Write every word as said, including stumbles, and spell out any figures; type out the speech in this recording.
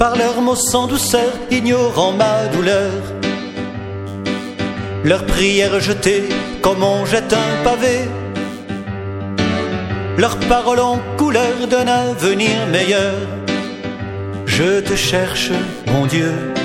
par leurs mots sans douceur, ignorant ma douleur. Leurs prières jetées comme on jette un pavé, leurs paroles en couleur d'un avenir meilleur. Je te cherche, mon Dieu,